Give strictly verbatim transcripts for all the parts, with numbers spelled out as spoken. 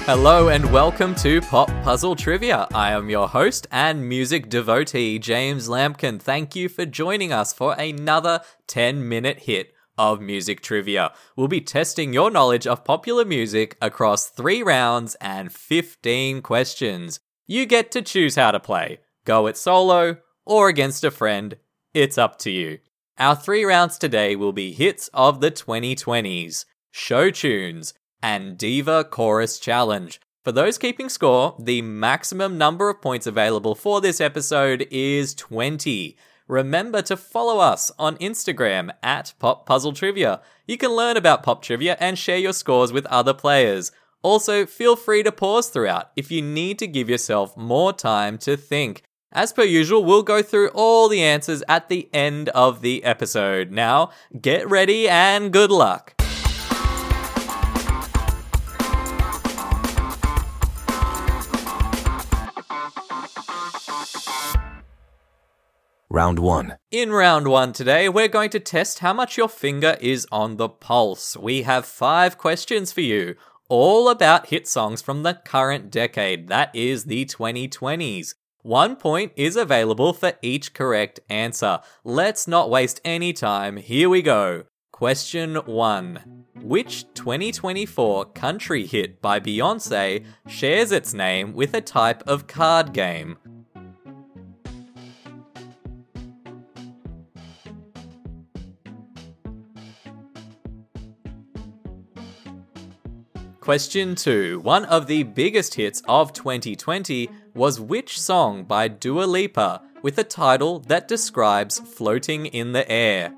Hello and welcome to Pop Puzzle Trivia. I am your host and music devotee, James Lampkin. Thank you for joining us for another ten-minute hit of music trivia. We'll be testing your knowledge of popular music across three rounds and fifteen questions. You get to choose how to play. Go it solo or against a friend. It's up to you. Our three rounds today will be hits of the twenty twenties, show tunes, and Diva Chorus Challenge. For those keeping score, the maximum number of points available for this episode is twenty. Remember to follow us on Instagram at Pop Puzzle Trivia. You can learn about pop trivia and share your scores with other players. Also, feel free to pause throughout if you need to give yourself more time to think. As per usual, we'll go through all the answers at the end of the episode. Now, get ready and good luck. Round one. In round one today, we're going to test how much your finger is on the pulse. We have five questions for you, all about hit songs from the current decade, that is the twenty twenties. One point is available for each correct answer. Let's not waste any time. Here we go. Question one. Which twenty twenty-four country hit by Beyonce shares its name with a type of card game? Question two. One of the biggest hits of twenty twenty was which song by Dua Lipa with a title that describes floating in the air?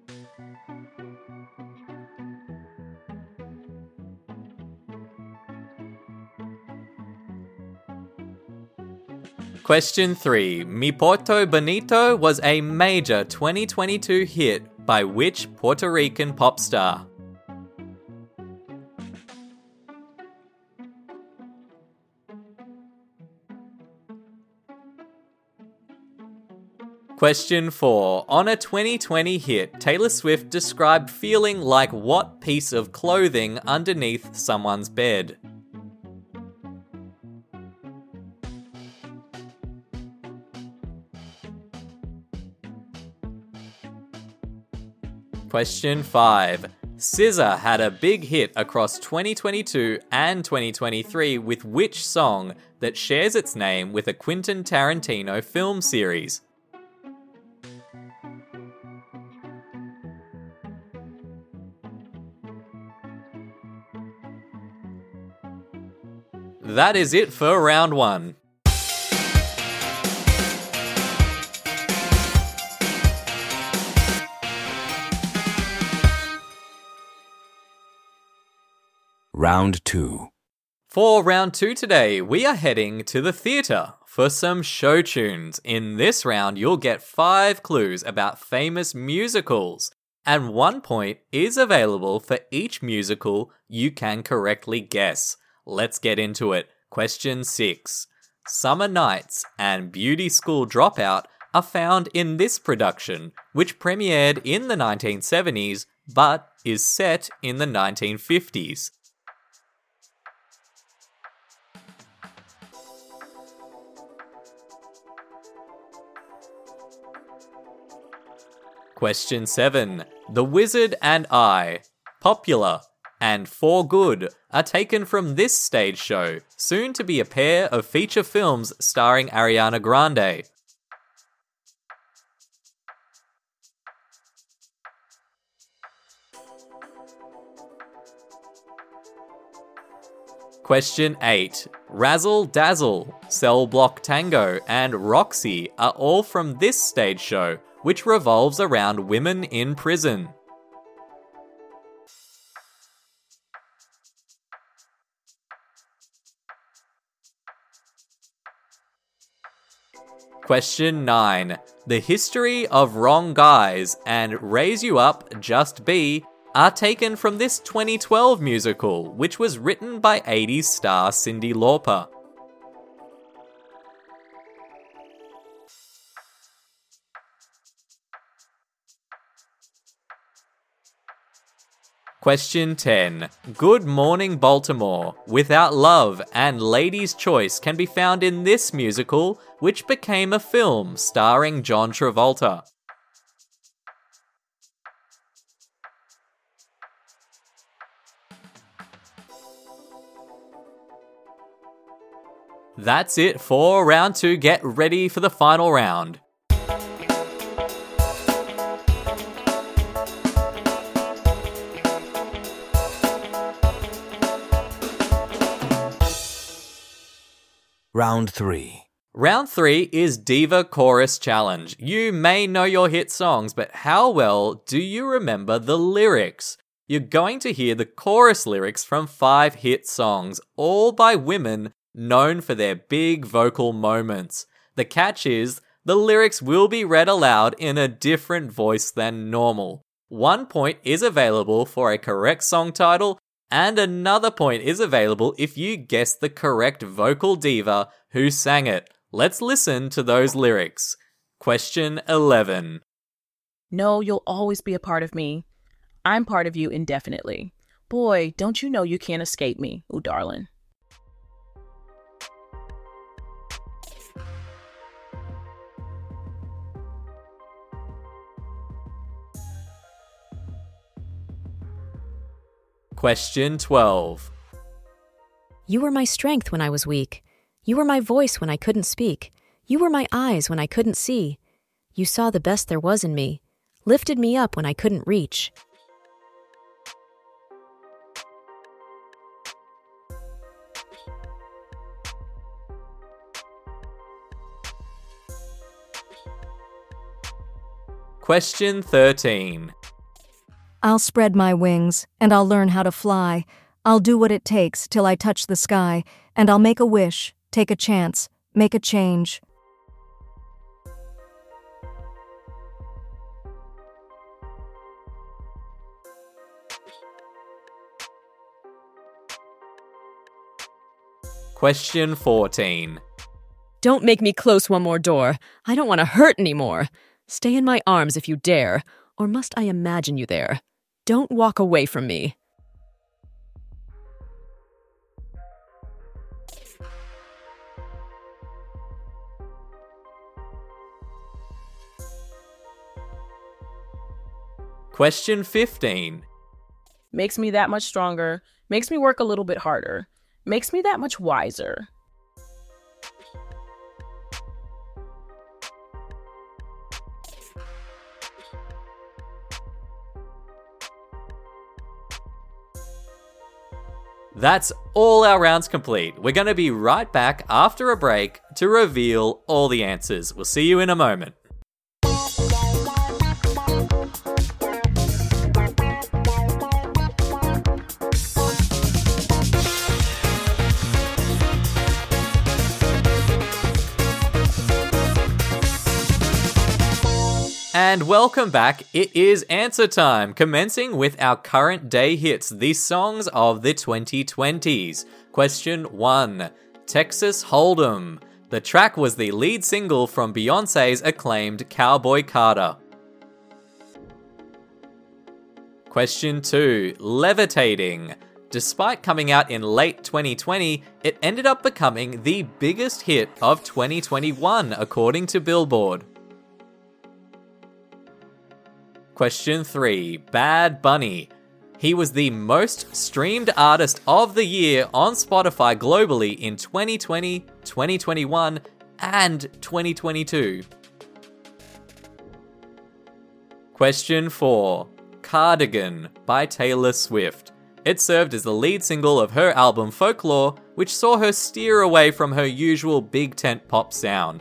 Question three. Mi Porto Bonito was a major twenty twenty-two hit by which Puerto Rican pop star? Question four. On a twenty twenty hit, Taylor Swift described feeling like what piece of clothing underneath someone's bed? Question five. S Z A had a big hit across twenty twenty-two and twenty twenty-three with which song that shares its name with a Quentin Tarantino film series? That is it for round one. Round two. For round two today, we are heading to the theatre for some show tunes. In this round, you'll get five clues about famous musicals, and one point is available for each musical you can correctly guess. Let's get into it. Question six. Summer Nights and Beauty School Dropout are found in this production, which premiered in the nineteen seventies but is set in the nineteen fifties. Question seven. The Wizard and I, Popular, and For Good are taken from this stage show, soon to be a pair of feature films starring Ariana Grande. Question eight. Razzle Dazzle, Cell Block Tango, and Roxy are all from this stage show, which revolves around women in prison. Question nine. The History of Wrong Guys and Raise You Up, Just Be are taken from this twenty twelve musical, which was written by eighties star Cyndi Lauper. Question ten. Good Morning Baltimore, Without Love, and Lady's Choice can be found in this musical, which became a film starring John Travolta. That's it for round two. Get ready for the final round. Round three. Round three is Diva Chorus Challenge. You may know your hit songs, but how well do you remember the lyrics? You're going to hear the chorus lyrics from five hit songs, all by women known for their big vocal moments. The catch is, the lyrics will be read aloud in a different voice than normal. One point is available for a correct song title, and another point is available if you guess the correct vocal diva who sang it. Let's listen to those lyrics. Question eleven. No, you'll always be a part of me. I'm part of you indefinitely. Boy, don't you know you can't escape me, ooh darling. Question twelve. You were my strength when I was weak. You were my voice when I couldn't speak. You were my eyes when I couldn't see. You saw the best there was in me, lifted me up when I couldn't reach. Question thirteen. I'll spread my wings, and I'll learn how to fly. I'll do what it takes till I touch the sky, and I'll make a wish, take a chance, make a change. Question fourteen. Don't make me close one more door. I don't want to hurt anymore. Stay in my arms if you dare, or must I imagine you there? Don't walk away from me. Question fifteen. Makes me that much stronger, makes me work a little bit harder, makes me that much wiser. That's all our rounds complete. We're going to be right back after a break to reveal all the answers. We'll see you in a moment. And welcome back. It is answer time, commencing with our current day hits, the songs of the twenty twenties. Question one. Texas Hold'em. The track was the lead single from Beyoncé's acclaimed Cowboy Carter. Question two. Levitating. Despite coming out in late twenty twenty, it ended up becoming the biggest hit of twenty twenty-one, according to Billboard. Question three. Bad Bunny. He was the most streamed artist of the year on Spotify globally in twenty twenty, twenty twenty-one, and twenty twenty-two. Question four. Cardigan by Taylor Swift. It served as the lead single of her album Folklore, which saw her steer away from her usual big tent pop sound.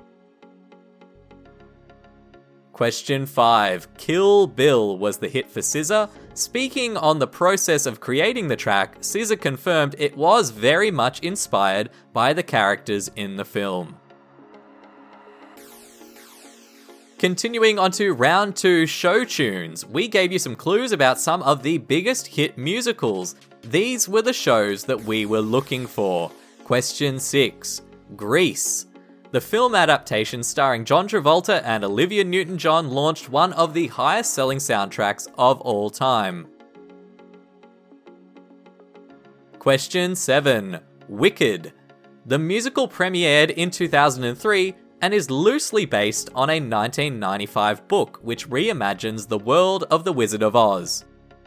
Question five. Kill Bill was the hit for S Z A. Speaking on the process of creating the track, S Z A confirmed it was very much inspired by the characters in the film. Continuing on to round two show tunes, we gave you some clues about some of the biggest hit musicals. These were the shows that we were looking for. Question six. Grease. The film adaptation starring John Travolta and Olivia Newton-John launched one of the highest selling soundtracks of all time. Question seven. Wicked. The musical premiered in two thousand three and is loosely based on a nineteen ninety-five book which reimagines the world of The Wizard of Oz.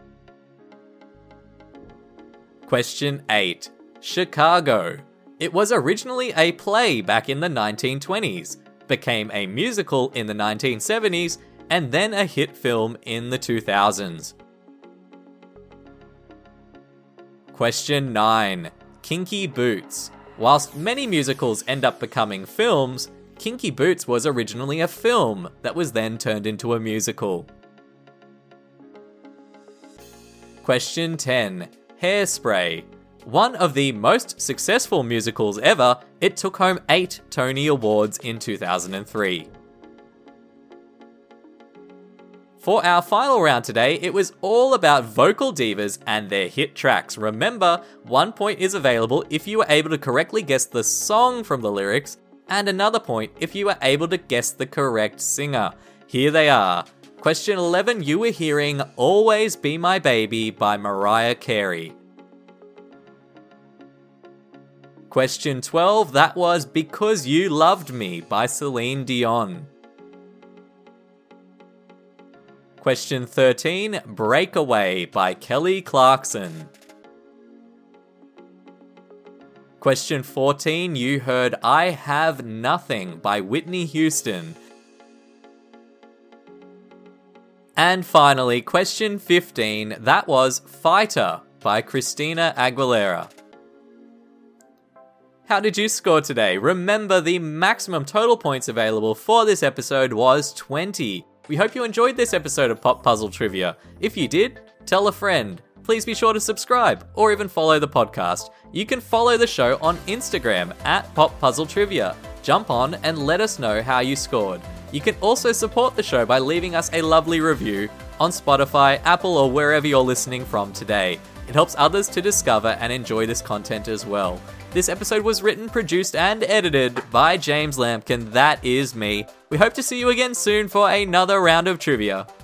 Question eight. Chicago. It was originally a play back in the nineteen twenties, became a musical in the nineteen seventies, and then a hit film in the two thousands. Question nine. Kinky Boots. Whilst many musicals end up becoming films, Kinky Boots was originally a film that was then turned into a musical. Question ten. Hairspray. One of the most successful musicals ever, it took home eight Tony Awards in two thousand three. For our final round today, it was all about vocal divas and their hit tracks. Remember, one point is available if you were able to correctly guess the song from the lyrics, and another point if you were able to guess the correct singer. Here they are. Question eleven, you were hearing Always Be My Baby by Mariah Carey. Question twelve, that was Because You Loved Me by Celine Dion. Question thirteen, Breakaway by Kelly Clarkson. Question fourteen, you heard I Have Nothing by Whitney Houston. And finally, question fifteen, that was Fighter by Christina Aguilera. How did you score today? Remember, the maximum total points available for this episode was twenty. We hope you enjoyed this episode of Pop Puzzle Trivia. If you did, tell a friend. Please be sure to subscribe or even follow the podcast. You can follow the show on Instagram at Pop Puzzle Trivia. Jump on and let us know how you scored. You can also support the show by leaving us a lovely review on Spotify, Apple, or wherever you're listening from today. It helps others to discover and enjoy this content as well. This episode was written, produced, and edited by James Lampkin. That is me. We hope to see you again soon for another round of trivia.